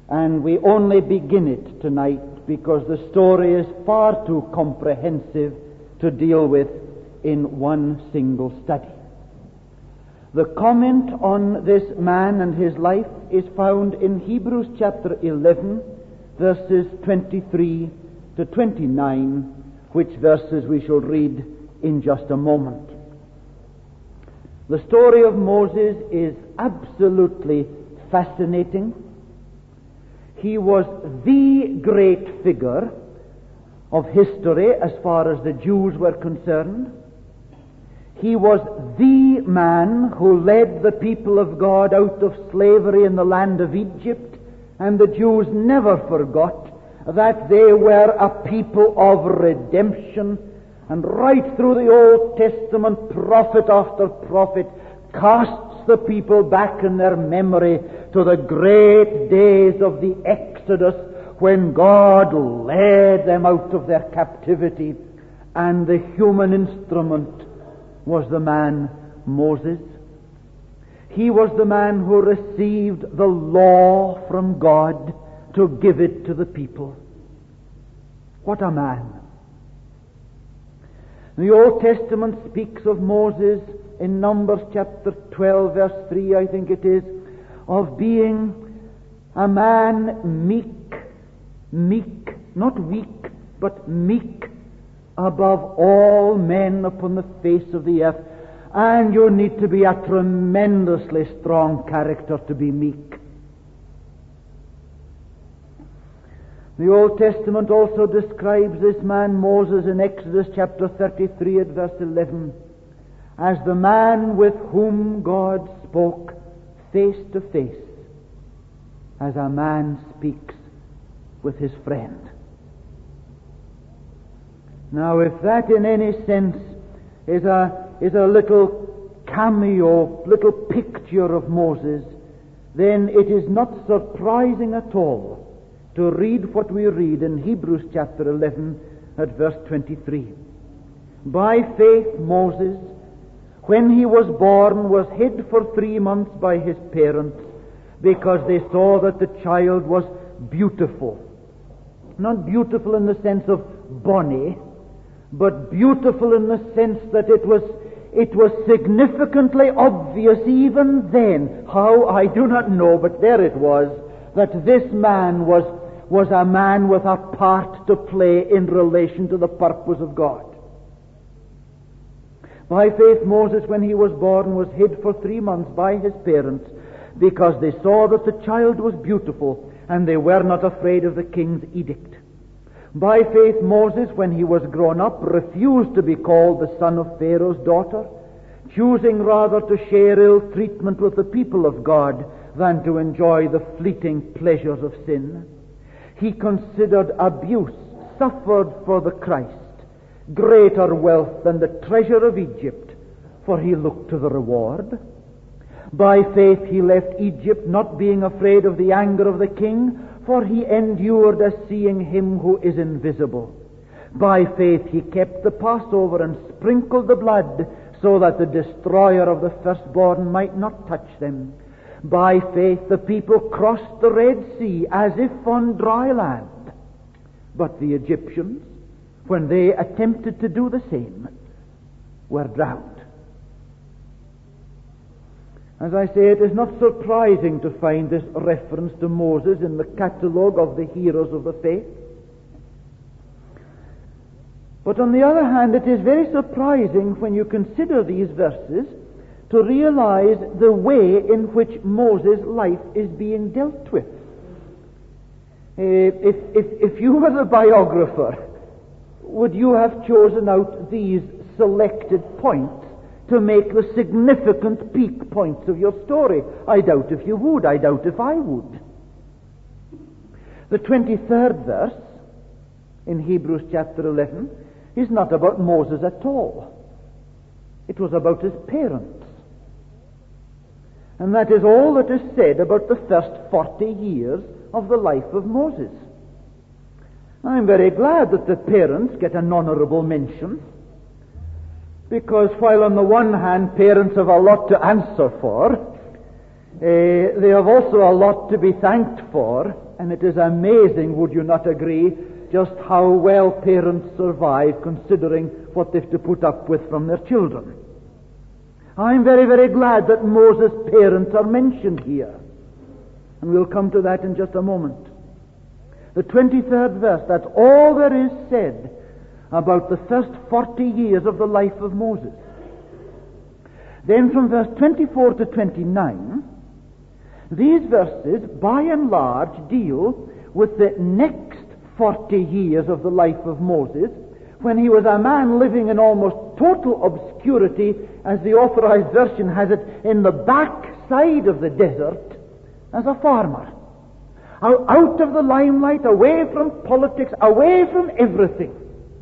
and we only begin it tonight because the story is far too comprehensive to deal with in one single study. The comment on this man and his life is found in Hebrews chapter 11, verses 23 to 29, which verses we shall read in just a moment. The story of Moses is absolutely fascinating. He was the great figure of history as far as the Jews were concerned. He was the man who led the people of God out of slavery in the land of Egypt, and the Jews never forgot that they were a people of redemption. And right through the Old Testament, prophet after prophet casts the people back in their memory to the great days of the Exodus, when God led them out of their captivity, and the human instrument was the man Moses. He was the man who received the law from God to give it to the people. What a man! The Old Testament speaks of Moses in Numbers chapter 12, verse 3, I think it is, of being a man meek, not weak, but meek above all men upon the face of the earth. And you need to be a tremendously strong character to be meek. The Old Testament also describes this man Moses in Exodus chapter 33 at verse 11 as the man with whom God spoke face to face, as a man speaks with his friend. Now, if that in any sense is a little cameo, little picture of Moses, then it is not surprising at all to read what we read in Hebrews chapter 11 at verse 23. By faith Moses, when he was born, was hid for 3 months by his parents, because they saw that the child was beautiful. Not beautiful in the sense of bonny, but beautiful in the sense that it was significantly obvious even then, how I do not know, but there it was, that this man was a man with a part to play in relation to the purpose of God. By faith Moses, when he was born, was hid for 3 months by his parents, because they saw that the child was beautiful, and they were not afraid of the king's edict. By faith Moses, when he was grown up, refused to be called the son of Pharaoh's daughter, choosing rather to share ill treatment with the people of God than to enjoy the fleeting pleasures of sin. He considered abuse suffered for the Christ greater wealth than the treasure of Egypt, for he looked to the reward. By faith he left Egypt, not being afraid of the anger of the king, for he endured as seeing him who is invisible. By faith he kept the Passover and sprinkled the blood, so that the destroyer of the firstborn might not touch them. By faith the people crossed the Red Sea as if on dry land. But the Egyptians, when they attempted to do the same, were drowned. As I say, it is not surprising to find this reference to Moses in the catalogue of the heroes of the faith. But on the other hand, it is very surprising when you consider these verses to realize the way in which Moses' life is being dealt with. If you were the biographer, would you have chosen out these selected points to make the significant peak points of your story? I doubt if you would. I doubt if I would. The 23rd verse in Hebrews chapter 11 is not about Moses at all. It was about his parents. And that is all that is said about the first 40 years of the life of Moses. I'm very glad that the parents get an honorable mention, because while on the one hand parents have a lot to answer for, They have also a lot to be thanked for, and it is amazing, would you not agree, just how well parents survive considering what they have to put up with from their children. I'm very, very glad that Moses' parents are mentioned here. And we'll come to that in just a moment. The 23rd verse, that's all there is said about the first 40 years of the life of Moses. Then from verse 24 to 29, these verses, by and large, deal with the next 40 years of the life of Moses, when he was a man living in almost total obscurity, as the Authorized Version has it, in the backside of the desert, as a farmer. Out of the limelight, away from politics, away from everything.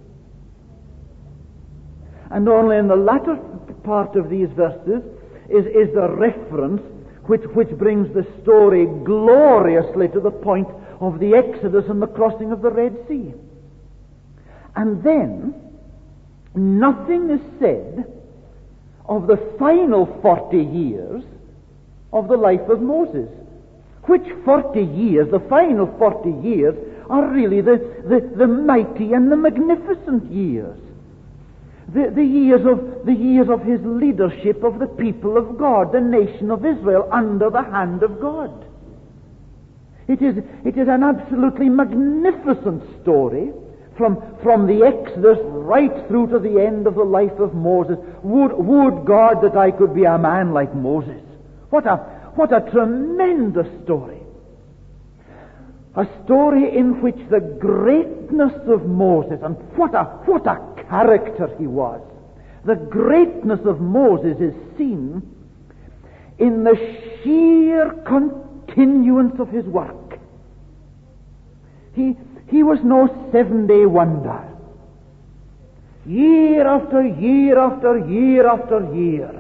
And only in the latter part of these verses is the reference which brings the story gloriously to the point of the Exodus and the crossing of the Red Sea. And then, nothing is said of the final 40 years of the life of Moses. Which 40 years, the final 40 years, are really the mighty and the magnificent years. The years of his leadership of the people of God, the nation of Israel, under the hand of God. It is an absolutely magnificent story from the Exodus right through to the end of the life of Moses. Would God that I could be a man like Moses. What a tremendous story. A story in which the greatness of Moses, and what a character he was. The greatness of Moses is seen in the sheer continuance of his work. He was no 7-day wonder. Year after year after year after year.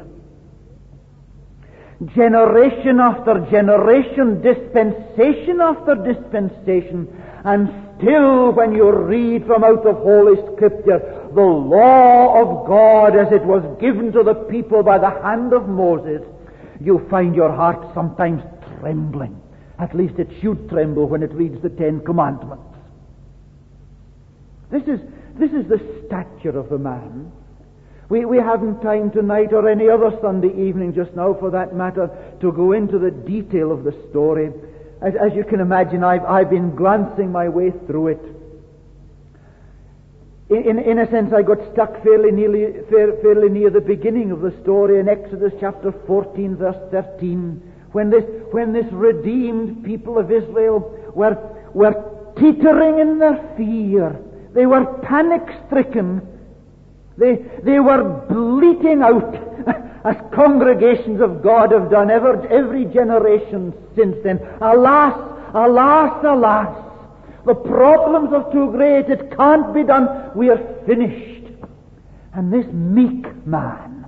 Generation after generation, dispensation after dispensation, and still when you read from out of Holy Scripture the law of God as it was given to the people by the hand of Moses, you find your heart sometimes trembling. At least it should tremble when it reads the 10 Commandments. This is the stature of the man. We haven't time tonight or any other Sunday evening just now for that matter to go into the detail of the story. As you can imagine, I've been glancing my way through it. In a sense, I got stuck fairly near the beginning of the story in Exodus chapter 14, verse 13, when this redeemed people of Israel were teetering in their fear. They were panic-stricken. They were bleating out, as congregations of God have done every generation since then. Alas, alas, alas. The problems are too great. It can't be done. We are finished. And this meek man,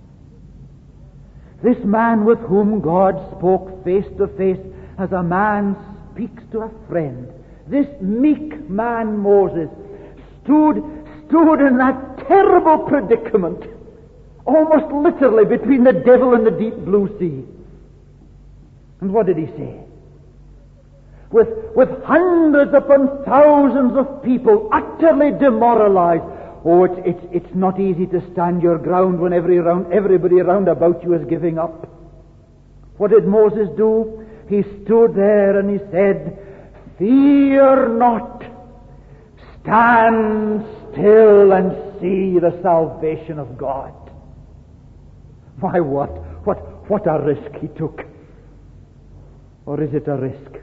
this man with whom God spoke face to face as a man speaks to a friend, this meek man, Moses, stood in that terrible predicament, almost literally between the devil and the deep blue sea. And what did he say? With hundreds upon thousands of people utterly demoralized. Oh, it's not easy to stand your ground when everybody around about you is giving up. What did Moses do? He stood there and he said, "Fear not. Stand still and see the salvation of God." Why, what a risk he took. Or is it a risk?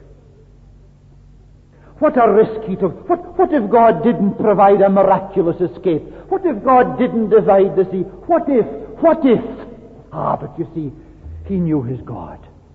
What a risk he took. What if God didn't provide a miraculous escape? What if God didn't divide the sea? What if? But you see, he knew his God.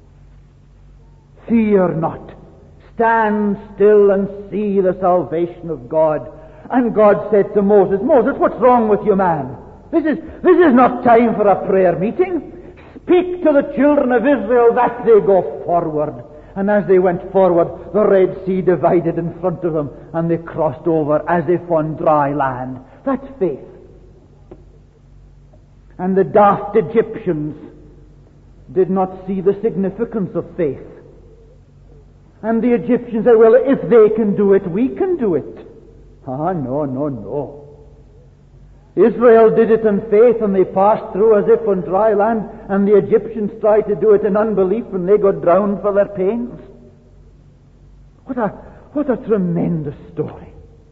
Fear not. Stand still and see the salvation of God. And God said to Moses, "Moses, what's wrong with you, man? This is not time for a prayer meeting. Speak to the children of Israel that they go forward." And as they went forward, the Red Sea divided in front of them, and they crossed over as if on dry land. That's faith. And the daft Egyptians, did not see the significance of faith. And the Egyptians said, well, if they can do it, we can do it. No. Israel did it in faith, and they passed through as if on dry land, and the Egyptians tried to do it in unbelief, and they got drowned for their pains. What a tremendous story.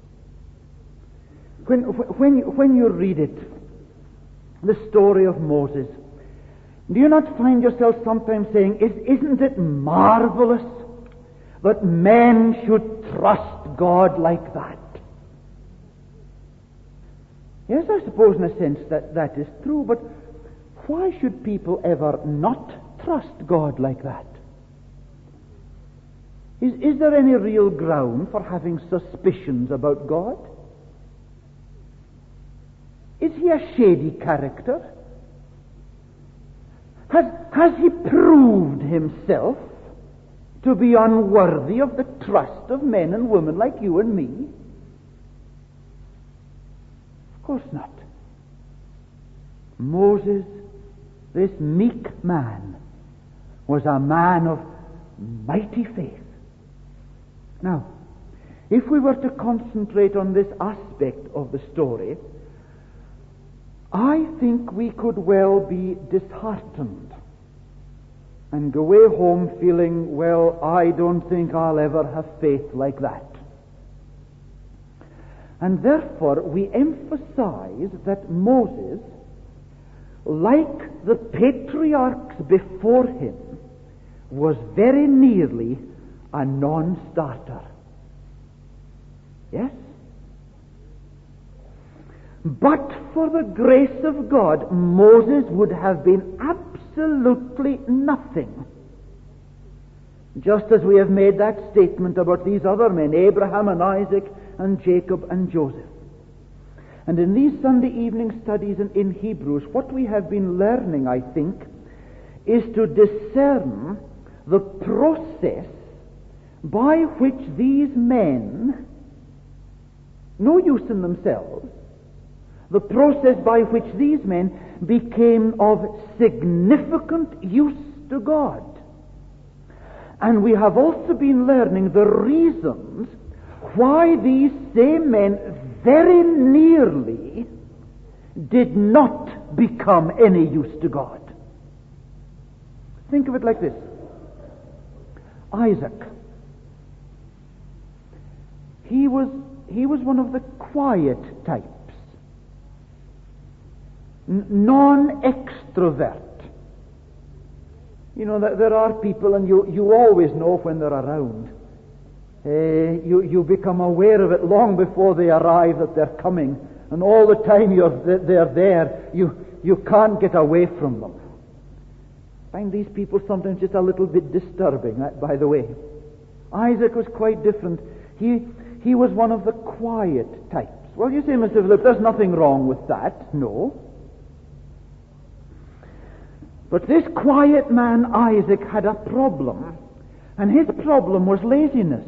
When you read it, the story of Moses, do you not find yourself sometimes saying, isn't it marvelous that men should trust God like that? Yes, I suppose in a sense that is true, but why should people ever not trust God like that? Is there any real ground for having suspicions about God? Is he a shady character? Has he proved himself to be unworthy of the trust of men and women like you and me? Of course not. Moses, this meek man, was a man of mighty faith. Now, if we were to concentrate on this aspect of the story, I think we could well be disheartened and go away home feeling, well, I don't think I'll ever have faith like that. And therefore, we emphasize that Moses, like the patriarchs before him, was very nearly a non-starter. Yes? But for the grace of God, Moses would have been absolutely nothing. Just as we have made that statement about these other men, Abraham and Isaac and Jacob and Joseph. And in these Sunday evening studies in Hebrews, what we have been learning, I think, is to discern the process by which these men, no use in themselves, the process by which these men became of significant use to God. And we have also been learning the reasons why these same men very nearly did not become any use to God. Think of it like this. Isaac. He was one of the quiet types. Non-extrovert. You know, there are people, and you always know when they're around. You become aware of it long before they arrive that they're coming, and all the time they're there, you can't get away from them. I find these people sometimes just a little bit disturbing, by the way. Isaac was quite different. He was one of the quiet types. Well, you say, Mr. Philip, there's nothing wrong with that. No. But this quiet man, Isaac, had a problem. And his problem was laziness.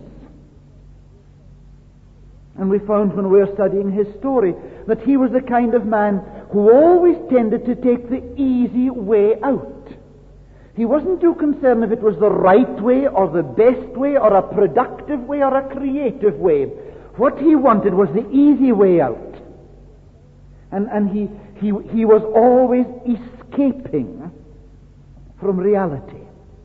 And we found when we were studying his story that he was the kind of man who always tended to take the easy way out. He wasn't too concerned if it was the right way or the best way or a productive way or a creative way. What he wanted was the easy way out. And he was always escaping from reality.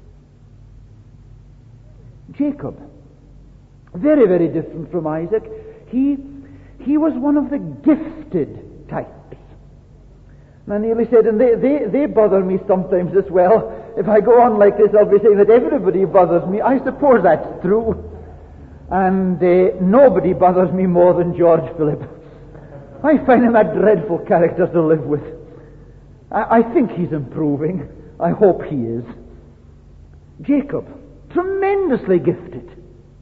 Jacob, very, very different from Isaac. He was one of the gifted types. And Neely said, and they bother me sometimes as well. If I go on like this, I'll be saying that everybody bothers me. I suppose that's true. And nobody bothers me more than George Philip. I find him a dreadful character to live with. I think he's improving. I hope he is. Jacob, tremendously gifted.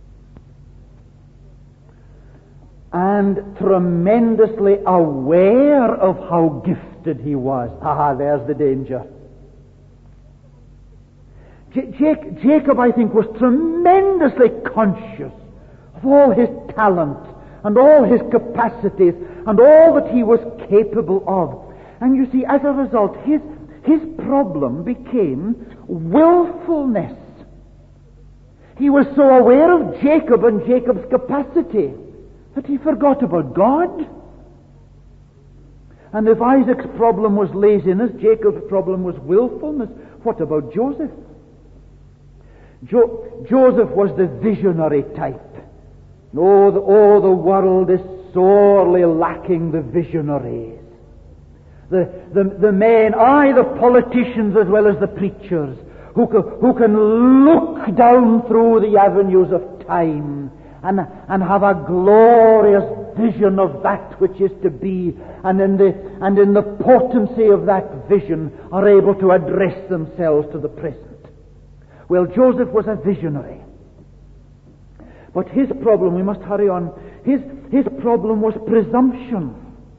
And tremendously aware of how gifted he was. There's the danger. Jacob, I think, was tremendously conscious of all his talent and all his capacities and all that he was capable of. And you see, as a result, his his problem became willfulness. He was so aware of Jacob and Jacob's capacity that he forgot about God. And if Isaac's problem was laziness, Jacob's problem was willfulness, what about Joseph? Joseph was the visionary type. Oh, the world is sorely lacking the visionaries. The men, the politicians as well as the preachers, who can look down through the avenues of time and have a glorious vision of that which is to be, and in the potency of that vision are able to address themselves to the present. Well, Joseph was a visionary. But his problem, we must hurry on, his problem was presumption.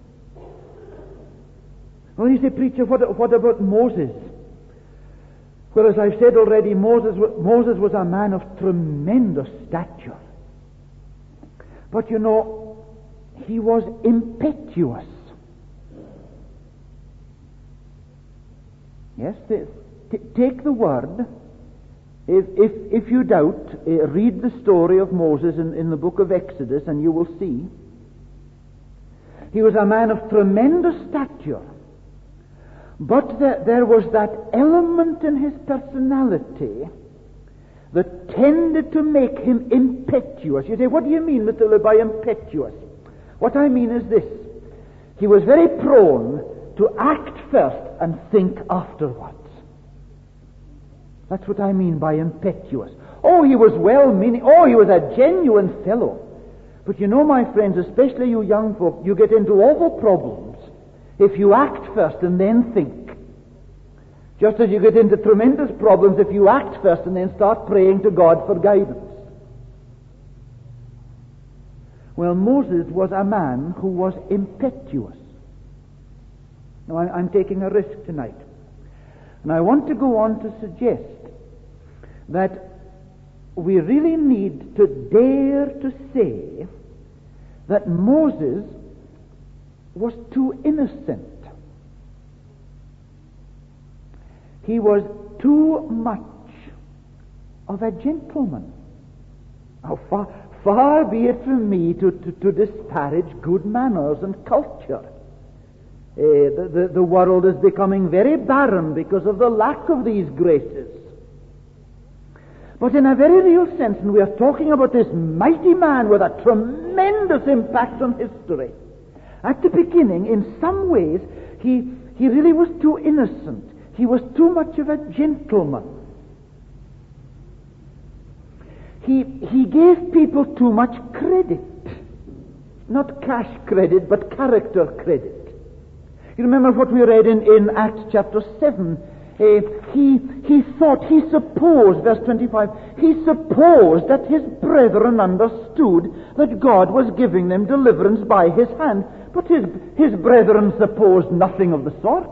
Well, you say, preacher, what about Moses? Well, as I've said already, Moses was a man of tremendous stature. But you know, he was impetuous. Yes, take the word. If you doubt, read the story of Moses in the book of Exodus, and you will see. He was a man of tremendous stature. But there was that element in his personality that tended to make him impetuous. You say, what do you mean, Mr. Lee, by impetuous? What I mean is this. He was very prone to act first and think afterwards. That's what I mean by impetuous. Oh, he was well-meaning. Oh, he was a genuine fellow. But you know, my friends, especially you young folk, you get into awful problems if you act first and then think. Just as you get into tremendous problems if you act first and then start praying to God for guidance. Well, Moses was a man who was impetuous. Now, I'm taking a risk tonight. And I want to go on to suggest that we really need to dare to say that Moses was too innocent. He was too much of a gentleman. How far be it from me to disparage good manners and culture. The world is becoming very barren because of the lack of these graces. But in a very real sense, and we are talking about this mighty man with a tremendous impact on history, at the beginning, in some ways, he really was too innocent. He was too much of a gentleman. He gave people too much credit. Not cash credit, but character credit. You remember what we read in Acts chapter 7. He supposed, verse 25, he supposed that his brethren understood that God was giving them deliverance by his hand. But his brethren supposed nothing of the sort.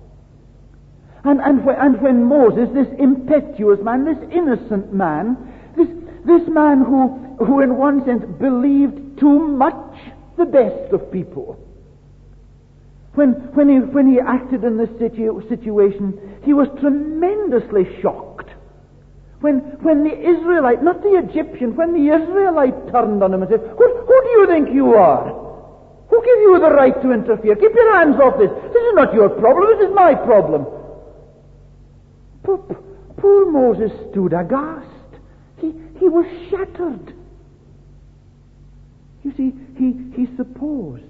And when Moses, this impetuous man, this innocent man, this man who in one sense believed too much the best of people, when he acted in this situation, he was tremendously shocked. When the Israelite, not the Egyptian, when the Israelite turned on him and said, who do you think you are? Who gave you the right to interfere? Keep your hands off this. This is not your problem, this is my problem. Poor Moses stood aghast. He was shattered. You see, he supposed.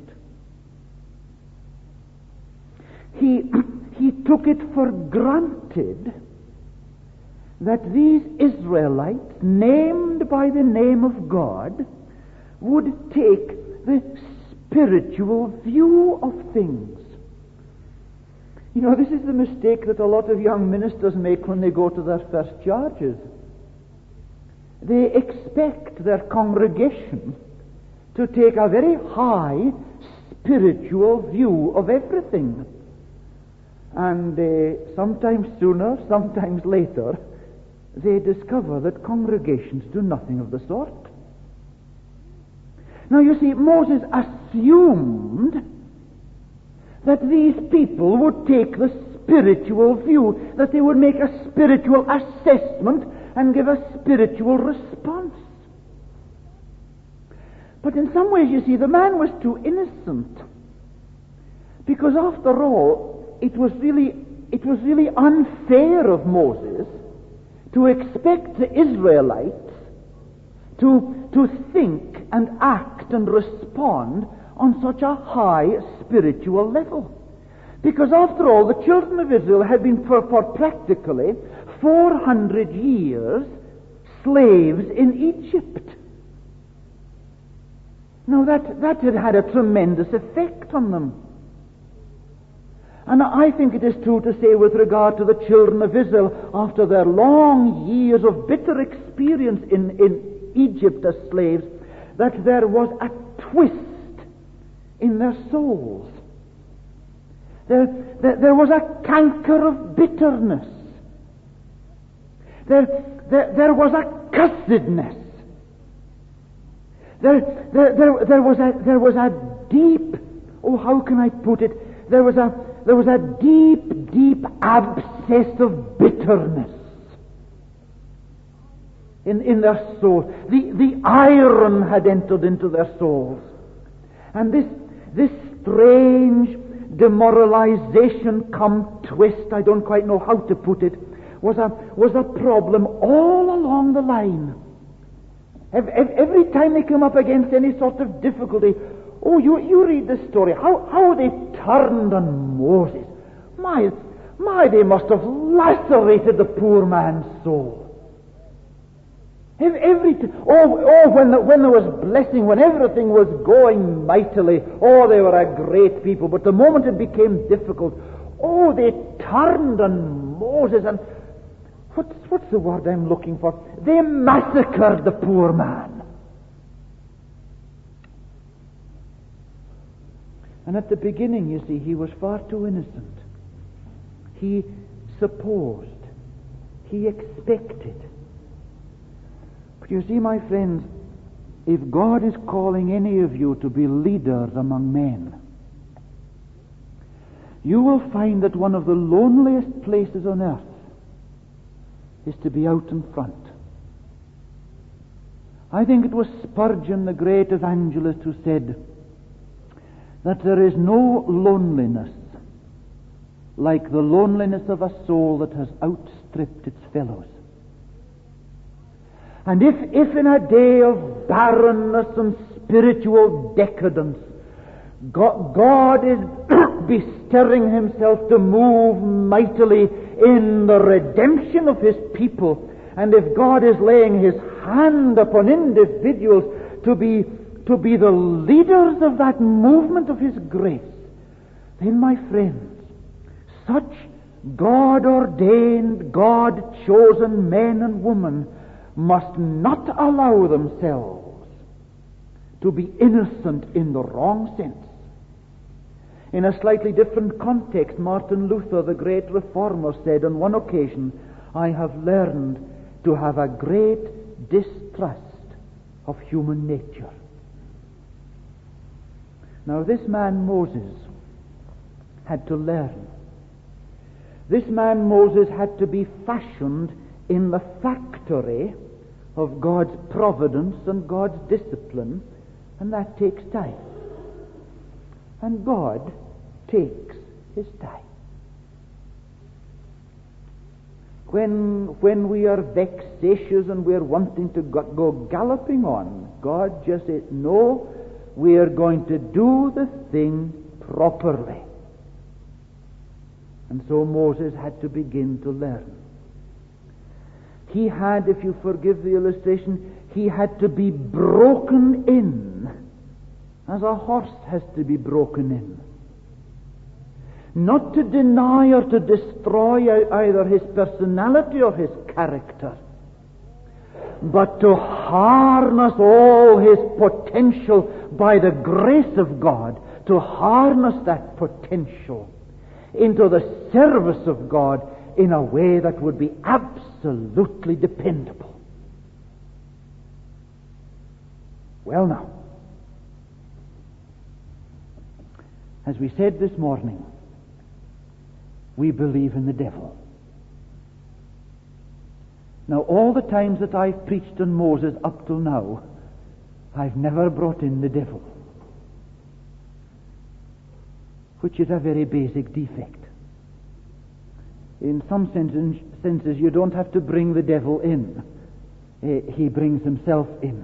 He took it for granted that these Israelites, named by the name of God, would take the spiritual view of things. You know, this is the mistake that a lot of young ministers make when they go to their first charges. They expect their congregation to take a very high spiritual view of everything. And sometimes sooner, sometimes later, they discover that congregations do nothing of the sort. Now you see, Moses assumed that these people would take the spiritual view, that they would make a spiritual assessment and give a spiritual response. But in some ways, you see, the man was too innocent. Because after all, it was really unfair of Moses to expect the Israelites to think and act and respond on such a high spiritual level. Because after all, the children of Israel had been for practically 400 years slaves in Egypt. Now that had had a tremendous effect on them. And I think it is true to say with regard to the children of Israel, after their long years of bitter experience in Egypt as slaves, that there was a twist in their souls. There was a canker of bitterness. There was a cussedness. There was a deep, how can I put it? There was a deep abscess of bitterness in their souls. The iron had entered into their souls. And this strange demoralization come twist, I don't quite know how to put it, was a problem all along the line. Every time they came up against any sort of difficulty, you read the story, how they turned on Moses. My, they must have lacerated the poor man's soul. When there was blessing, when everything was going mightily, they were a great people. But the moment it became difficult, they turned on Moses, and what's the word I'm looking for? They massacred the poor man. And at the beginning, you see, he was far too innocent. He supposed. He expected. But you see, my friends, if God is calling any of you to be leaders among men, you will find that one of the loneliest places on earth is to be out in front. I think it was Spurgeon, the great evangelist, who said that there is no loneliness like the loneliness of a soul that has outstripped its fellows. And if in a day of barrenness and spiritual decadence, God is bestirring himself to move mightily in the redemption of his people, and if God is laying his hand upon individuals to be the leaders of that movement of his grace, then, my friends, such God-ordained, God-chosen men and women must not allow themselves to be innocent in the wrong sense. In a slightly different context, Martin Luther, the great reformer, said on one occasion, "I have learned to have a great distrust of human nature." Now, this man Moses had to learn. This man Moses had to be fashioned in the factory of God's providence and God's discipline, and that takes time. And God takes his time. When we are vexatious and we are wanting to go galloping on, God just says, "No, we are going to do the thing properly." And so Moses had to begin to learn. He had, if you forgive the illustration, he had to be broken in, as a horse has to be broken in. Not to deny or to destroy either his personality or his character, but to harness all his potential by the grace of God, to harness that potential into the service of God in a way that would be absolutely dependable. Well, now, as we said this morning, we believe in the devil. Now, all the times that I've preached on Moses up till now, I've never brought in the devil, which is a very basic defect. In some senses, you don't have to bring the devil in. He brings himself in.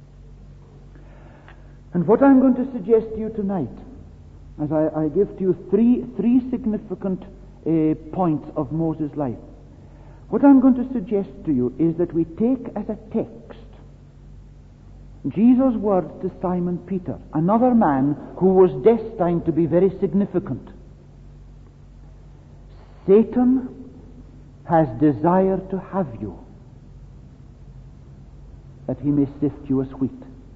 And what I'm going to suggest to you tonight, as I give to you three significant points of Moses' life, what I'm going to suggest to you is that we take as a text Jesus' words to Simon Peter, another man who was destined to be very significant. Satan has desired to have you, that he may sift you as wheat.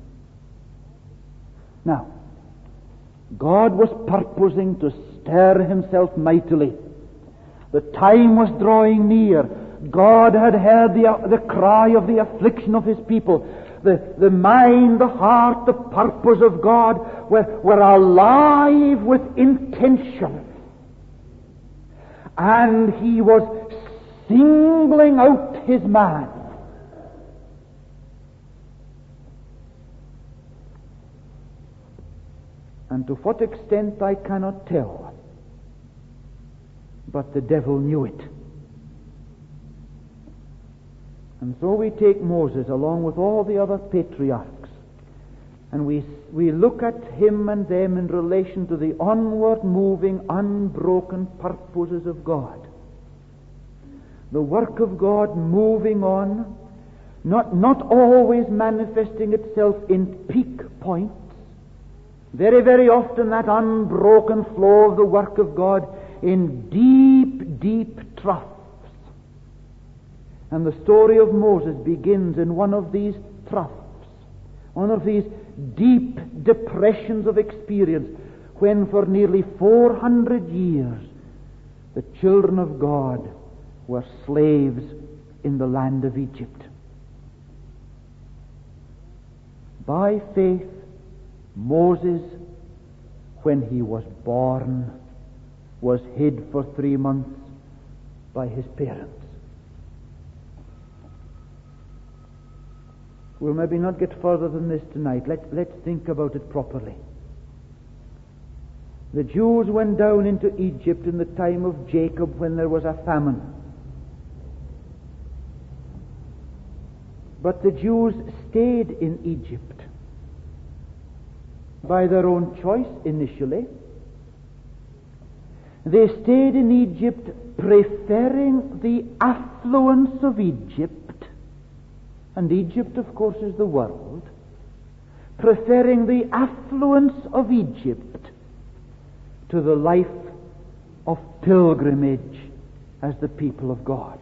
Now, God was purposing to stir himself mightily. The time was drawing near. God had heard the cry of the affliction of his people. The mind, the heart, the purpose of God were alive with intention. And he was singling out his man. And to what extent I cannot tell. But the devil knew it. And so we take Moses along with all the other patriarchs, and we look at him and them in relation to the onward moving, unbroken purposes of God. The work of God moving on, not always manifesting itself in peak points. Very, very often that unbroken flow of the work of God in deep, deep troughs. And the story of Moses begins in one of these troughs, one of these deep depressions of experience, when for nearly 400 years the children of God were slaves in the land of Egypt. By faith, Moses, when he was born, was hid for 3 months by his parents. We'll maybe not get further than this tonight. Let's think about it properly. The Jews went down into Egypt in the time of Jacob when there was a famine. But the Jews stayed in Egypt by their own choice initially. They stayed in Egypt preferring the affluence of Egypt, and Egypt, of course, is the world, preferring the affluence of Egypt to the life of pilgrimage as the people of God.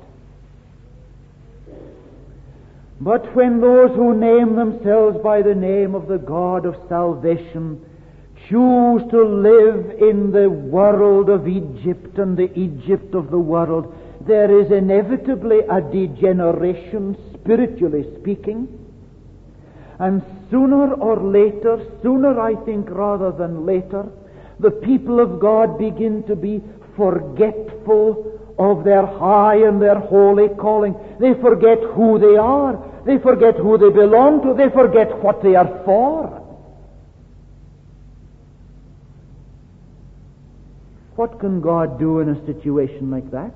But when those who name themselves by the name of the God of salvation choose to live in the world of Egypt and the Egypt of the world, there is inevitably a degeneration, spiritually speaking. And sooner or later, sooner I think rather than later, the people of God begin to be forgetful of their high and their holy calling. They forget who they are. They forget who they belong to. They forget what they are for. What can God do in a situation like that?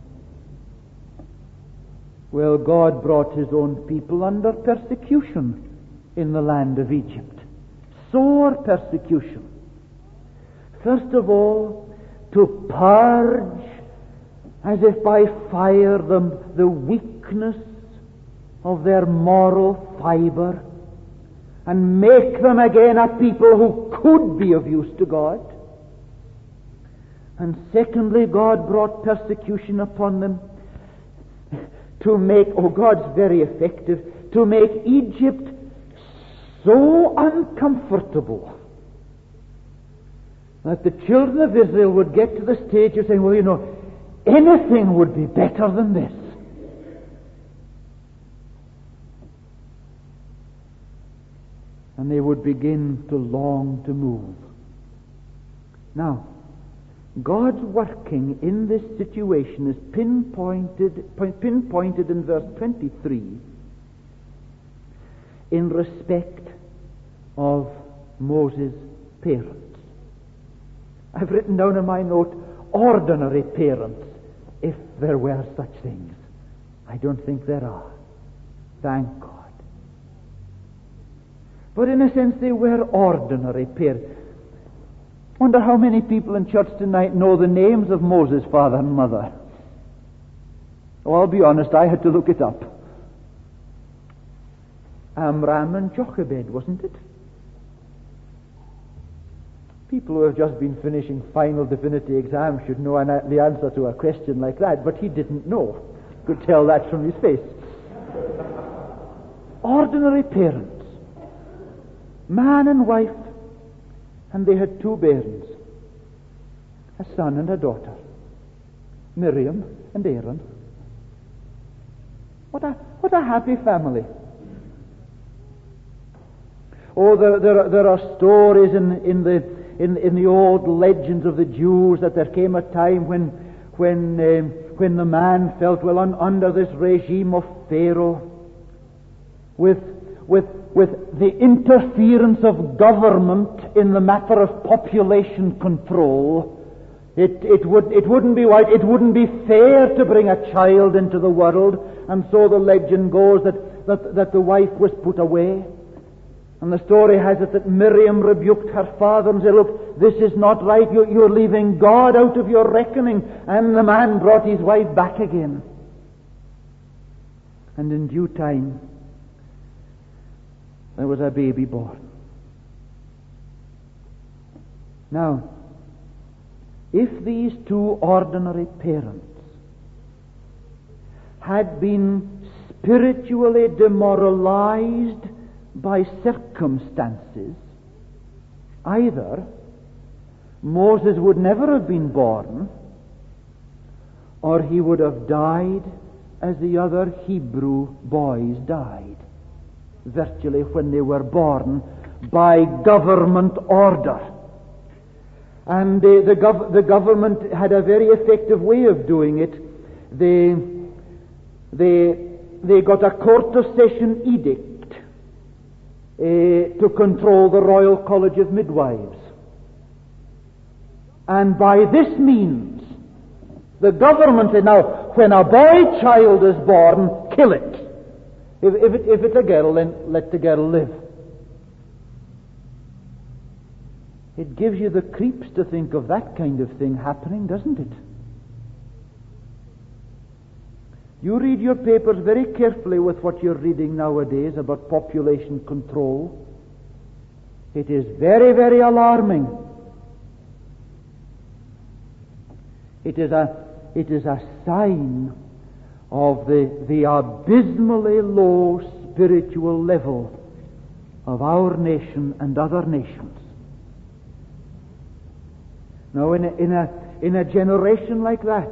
Well, God brought his own people under persecution in the land of Egypt. Sore persecution. First of all, to purge, as if by fire, the weakness of their moral fiber, and make them again a people who could be of use to God. And secondly, God brought persecution upon them to make, God's very effective, to make Egypt so uncomfortable that the children of Israel would get to the stage of saying, well, anything would be better than this. And they would begin to long to move. Now, God's working in this situation is pinpointed in verse 23 in respect of Moses' parents. I've written down in my note, ordinary parents, if there were such things. I don't think there are. Thank God. But in a sense, they were ordinary parents. Wonder how many people in church tonight know the names of Moses' father and mother. Oh, I'll be honest, I had to look it up. Amram and Jochebed, wasn't it? People who have just been finishing final divinity exams should know the answer to a question like that, but he didn't know. Could tell that from his face. Ordinary parents, man and wife, and they had 2 bairns, a son and a daughter, Miriam and Aaron. What a happy family. Oh, there are stories in the old legends of the Jews that there came a time when the man felt under this regime of Pharaoh, with the interference of government in the matter of population control. It wouldn't be right, it wouldn't be fair to bring a child into the world, and so the legend goes that the wife was put away. And the story has it that Miriam rebuked her father and said, look, this is not right, you're leaving God out of your reckoning. And the man brought his wife back again. And in due time, there was a baby born. Now, if these 2 ordinary parents had been spiritually demoralized by circumstances, either Moses would never have been born, or he would have died as the other Hebrew boys died, virtually when they were born by government order. And the government had a very effective way of doing it. They got a court of session edict to control the Royal College of Midwives. And by this means, the government said, now, when a boy child is born, kill it. If it's a girl, then let the girl live. It gives you the creeps to think of that kind of thing happening, doesn't it? You read your papers very carefully with what you're reading nowadays about population control. It is very, very alarming. It is a sign of the abysmally low spiritual level of our nation and other nations. Now, in a generation like that,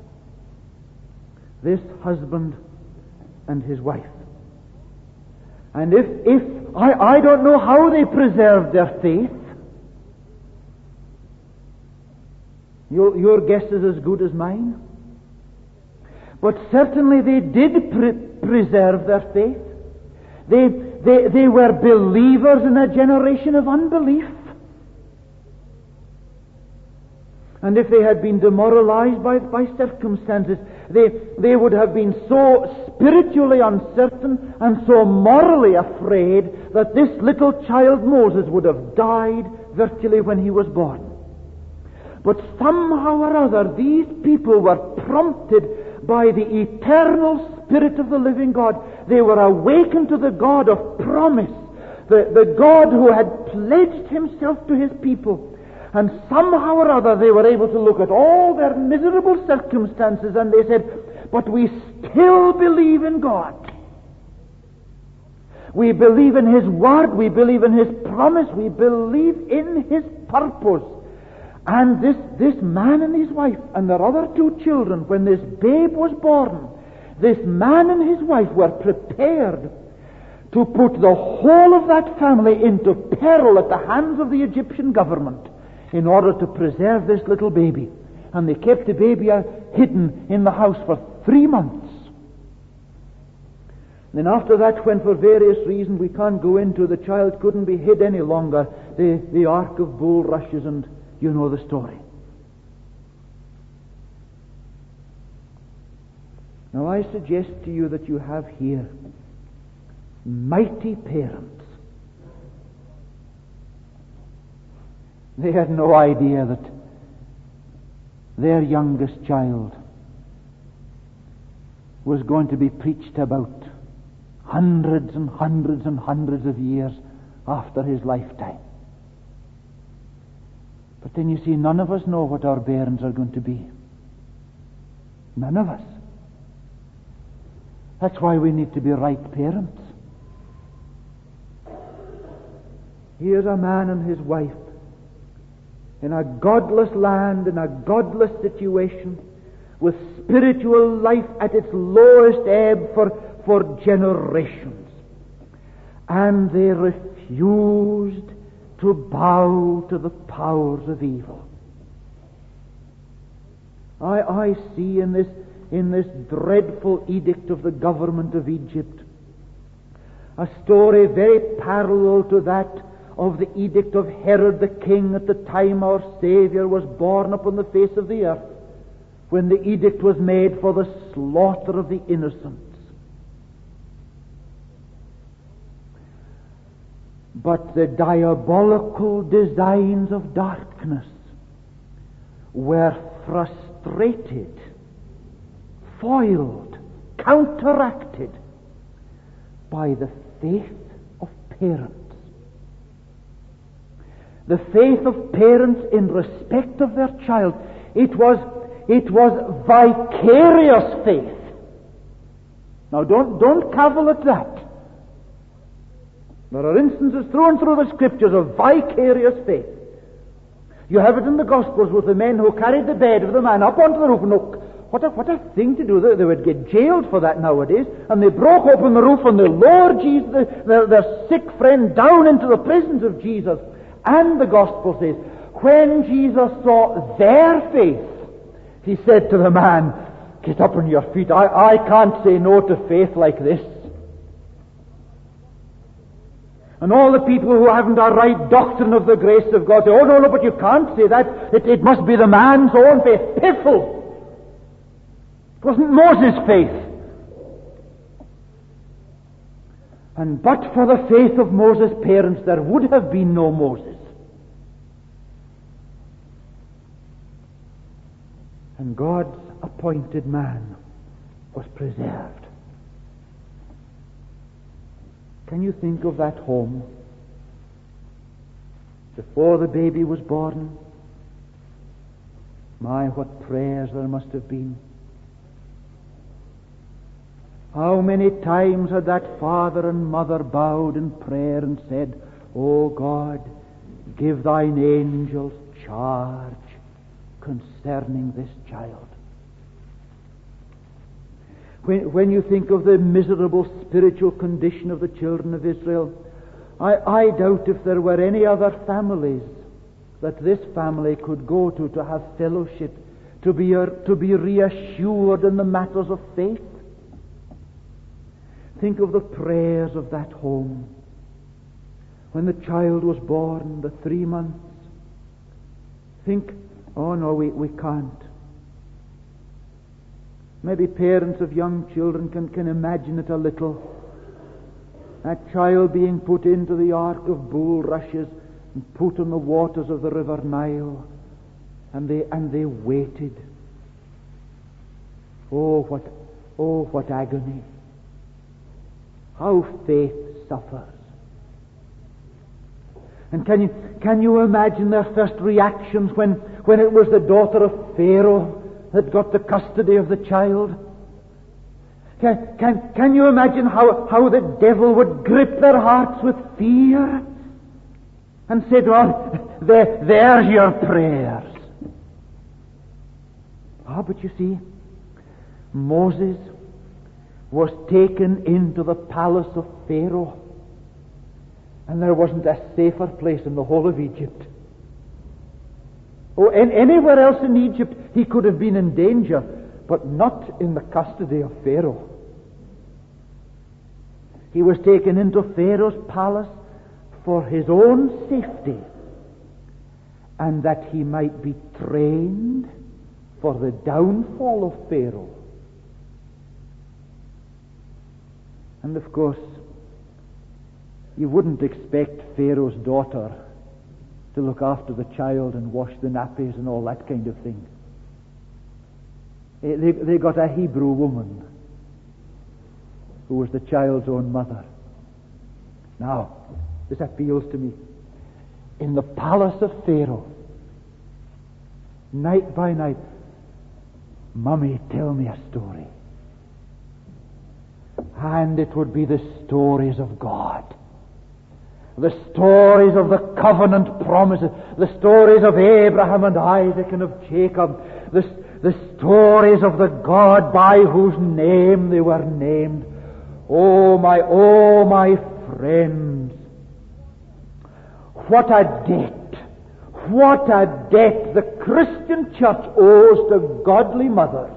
this husband and his wife, and if I don't know how they preserved their faith. Your guess is as good as mine. But certainly they did preserve their faith. They were believers in a generation of unbelief. And if they had been demoralized by circumstances, they would have been so spiritually uncertain and so morally afraid that this little child Moses would have died virtually when he was born. But somehow or other, these people were prompted by the eternal Spirit of the living God. They were awakened to the God of promise, the God who had pledged himself to his people. And somehow or other they were able to look at all their miserable circumstances and they said, but we still believe in God. We believe in His Word, we believe in His promise, we believe in His purpose. And this man and his wife and their other 2 children, when this babe was born, this man and his wife were prepared to put the whole of that family into peril at the hands of the Egyptian government in order to preserve this little baby. And they kept the baby hidden in the house for 3 months. Then after that, when for various reasons we can't go into, the child couldn't be hid any longer, the ark of bulrushes, and you know the story. Now I suggest to you that you have here mighty parents. They had no idea that their youngest child was going to be preached about hundreds and hundreds and hundreds of years after his lifetime. But then you see, none of us know what our parents are going to be. None of us. That's why we need to be right parents. Here's a man and his wife in a godless land, in a godless situation, with spiritual life at its lowest ebb for generations. And they refused to bow to the powers of evil. I see in this dreadful edict of the government of Egypt a story very parallel to that of the edict of Herod the king at the time our Savior was born upon the face of the earth, when the edict was made for the slaughter of the innocents. But the diabolical designs of darkness were frustrated, foiled, counteracted by the faith of parents. The faith of parents in respect of their child. It was vicarious faith. Now don't cavil at that. There are instances through and through the Scriptures of vicarious faith. You have it in the Gospels with the men who carried the bed of the man up onto the roof. And look, what a thing to do. They would get jailed for that nowadays. And they broke open the roof and they lowered Jesus, their sick friend down into the presence of Jesus. And the Gospel says, when Jesus saw their faith, he said to the man, get up on your feet. I can't say no to faith like this. And all the people who haven't a right doctrine of the grace of God say, oh no, but you can't say that. It must be the man's own faith. Piffle! It wasn't Moses' faith. And but for the faith of Moses' parents, there would have been no Moses. And God's appointed man was preserved. Can you think of that home before the baby was born? My, what prayers there must have been. How many times had that father and mother bowed in prayer and said, O God, give thine angels charge concerning this child. When you think of the miserable spiritual condition of the children of Israel, I doubt if there were any other families that this family could go to have fellowship, to be reassured in the matters of faith. Think of the prayers of that home. When the child was born, the 3 months. Think, oh no, we can't. Maybe parents of young children can imagine it a little. That child being put into the ark of bulrushes and put in the waters of the river Nile, and they waited. Oh, what agony! How faith suffers. And can you imagine their first reactions when it was the daughter of Pharaoh that got the custody of the child? Can you imagine how the devil would grip their hearts with fear and say to them, there's your prayers. But you see, Moses was taken into the palace of Pharaoh, and there wasn't a safer place in the whole of Egypt. Anywhere else in Egypt he could have been in danger, but not in the custody of Pharaoh. He was taken into Pharaoh's palace for his own safety, and that he might be trained for the downfall of Pharaoh. And of course, you wouldn't expect Pharaoh's daughter to look after the child and wash the nappies and all that kind of thing. They got a Hebrew woman who was the child's own mother. Now, this appeals to me. In the palace of Pharaoh, night by night, Mummy, tell me a story. And it would be the stories of God. The stories of the covenant promises. The stories of Abraham and Isaac and of Jacob. The stories of the God by whose name they were named. Oh my friends. What a debt the Christian church owes to godly mothers.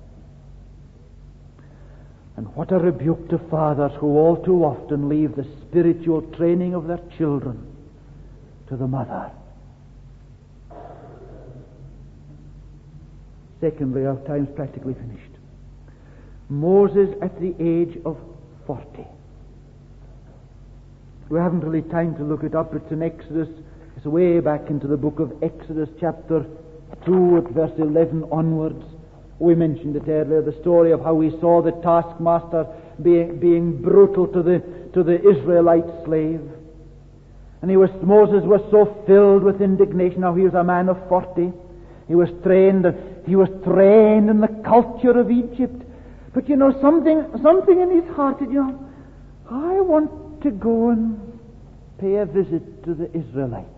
And what a rebuke to fathers who all too often leave the spiritual training of their children to the mother. Secondly, our time's practically finished. Moses at the age of 40. We haven't really time to look it up. It's in Exodus. It's way back into the book of Exodus, chapter 2, at verse 11 onwards. We mentioned it earlier, the story of how we saw the taskmaster being brutal to the Israelite slave. And Moses was so filled with indignation. Now he was a man of 40. He was trained in the culture of Egypt. But something in his heart, I want to go and pay a visit to the Israelites.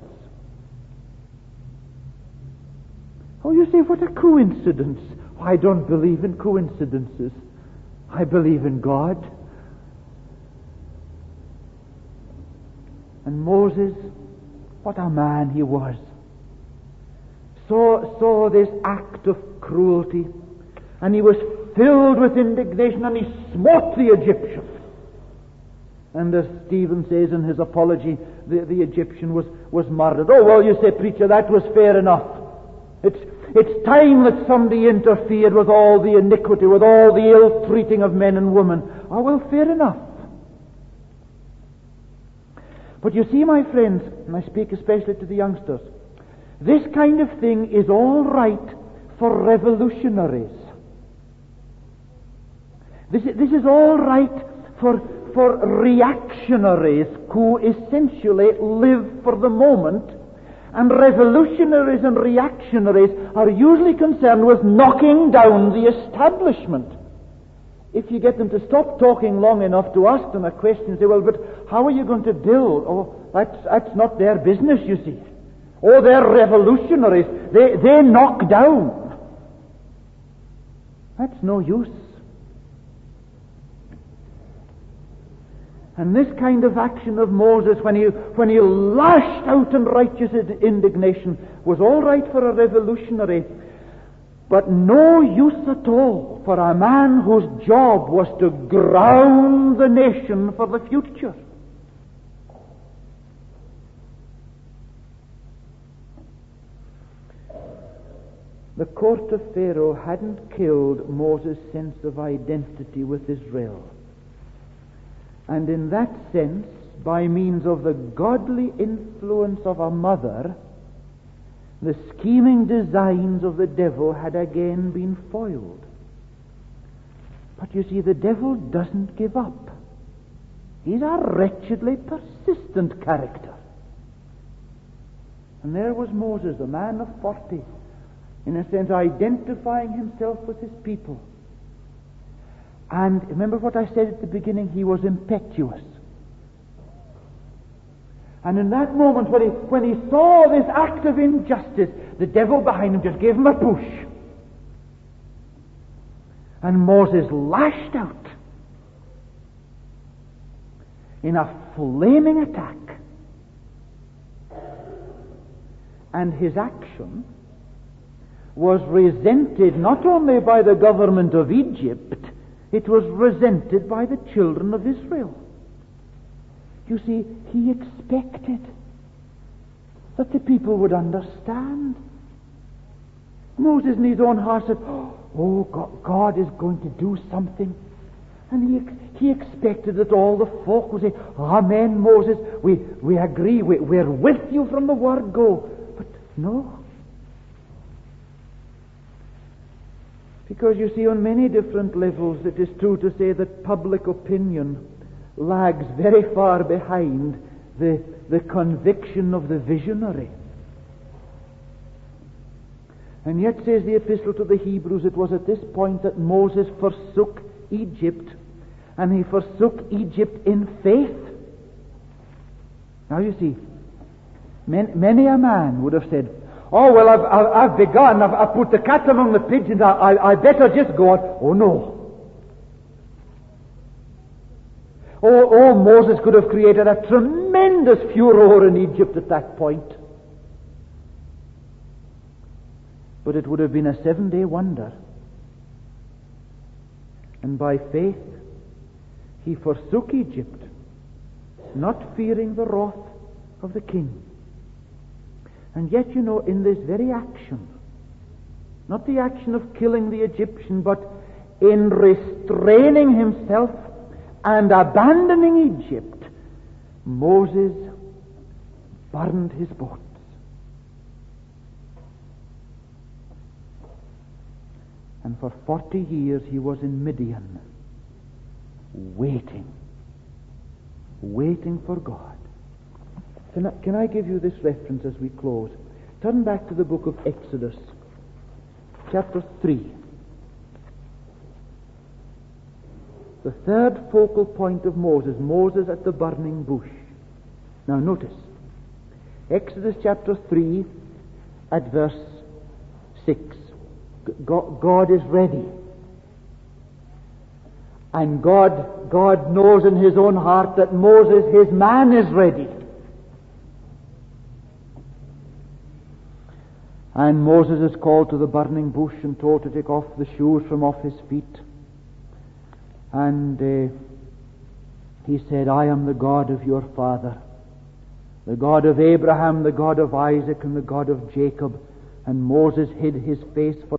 Oh, you say, what a coincidence. I don't believe in coincidences. I believe in God. And Moses, what a man he was. Saw this act of cruelty, and he was filled with indignation, and he smote the Egyptian. And as Stephen says in his apology, the Egyptian was murdered. Oh, well, you say, preacher, that was fair enough. It's time that somebody interfered with all the iniquity, with all the ill-treating of men and women. Oh, well, fair enough. But you see, my friends, and I speak especially to the youngsters, this kind of thing is all right for revolutionaries. This is all right for reactionaries who essentially live for the moment. And revolutionaries and reactionaries are usually concerned with knocking down the establishment. If you get them to stop talking long enough to ask them a question, say, well, but how are you going to build? Oh, that's not their business, you see. Oh, they're revolutionaries. They knock down. That's no use. And this kind of action of Moses, when he lashed out in righteous indignation, was all right for a revolutionary, but no use at all for a man whose job was to ground the nation for the future. The court of Pharaoh hadn't killed Moses' sense of identity with Israel. And in that sense, by means of the godly influence of a mother, the scheming designs of the devil had again been foiled. But you see, the devil doesn't give up. He's a wretchedly persistent character. And there was Moses, a man of 40, in a sense identifying himself with his people. And remember what I said at the beginning, he was impetuous. And in that moment, when he saw this act of injustice, the devil behind him just gave him a push. And Moses lashed out in a flaming attack. And his action was resented not only by the government of Egypt, it was resented by the children of Israel. You see, he expected that the people would understand. Moses in his own heart said, oh, God is going to do something. And he expected that all the folk would say, Amen, Moses, we agree, we're with you from the word go. But no. Because you see, on many different levels, it is true to say that public opinion lags very far behind the conviction of the visionary. And yet, says the epistle to the Hebrews, it was at this point that Moses forsook Egypt, and he forsook Egypt in faith. Now you see, many a man would have said, oh, well, I've begun, I've put the cat among the pigeons, I better just go on. Oh, no. Oh, Moses could have created a tremendous furor in Egypt at that point. But it would have been a 7-day wonder. And by faith, he forsook Egypt, not fearing the wrath of the king. And yet, you know, in this very action, not the action of killing the Egyptian, but in restraining himself and abandoning Egypt, Moses burned his boats. And for 40 years he was in Midian, waiting for God. Can I give you this reference as we close? Turn back to the book of Exodus, chapter 3. The third focal point of Moses at the burning bush. Now notice, Exodus chapter 3 at verse 6. God is ready. And God knows in his own heart that Moses, his man, is ready. And Moses is called to the burning bush and told to take off the shoes from off his feet. And he said, I am the God of your father, the God of Abraham, the God of Isaac, and the God of Jacob. And Moses hid his face for